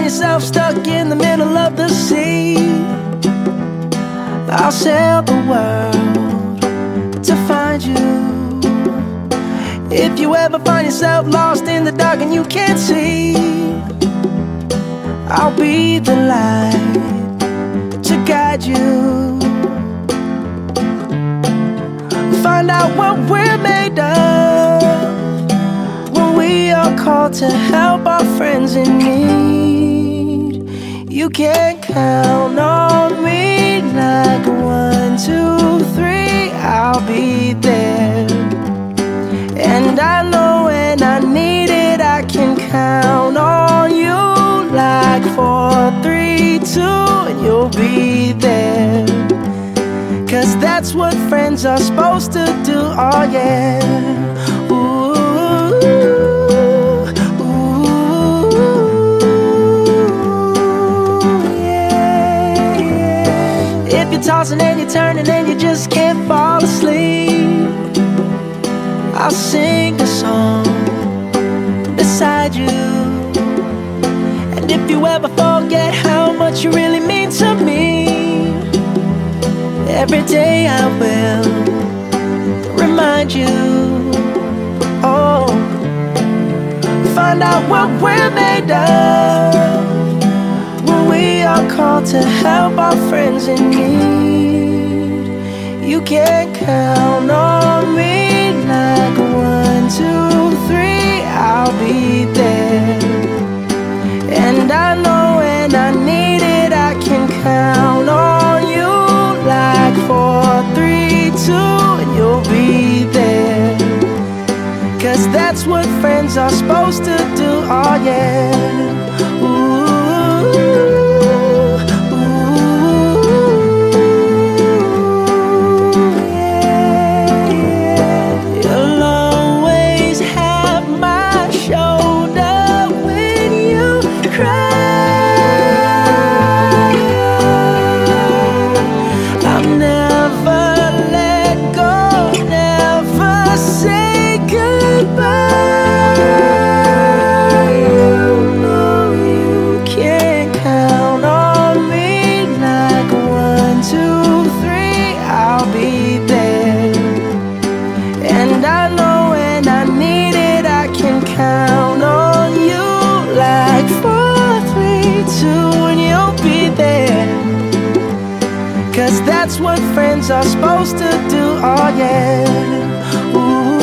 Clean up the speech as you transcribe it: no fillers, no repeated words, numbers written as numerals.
yourself stuck in the middle of the sea, I'll sail the world to find you. If you ever find yourself lost in the dark and you can't see, I'll be the light to guide you. Find out what we're made of when we are called to help our friends in need. You can count on me like 1, 2, 3, I'll be there. And I know when I need it, I can count on you like 4, 3, 2, and you'll be there. 'Cause that's what friends are supposed to do, oh yeah. Ooh, ooh, yeah, yeah. If you're tossing and you're turning and you just can't fall asleep, I'll sing a song beside you. And if you ever forget how much you really mean to me, every day I will remind you. Oh, find out what we're made of when we are called to help our friends in need. You can count on me like 1, 2, 3, I'll be there. And I know when I need it, I can count on you like 4, 3, 2, and you'll be there. 'Cause that's what friends are supposed to do, oh yeah. Ooh. That's what friends are supposed to do, oh yeah. Ooh.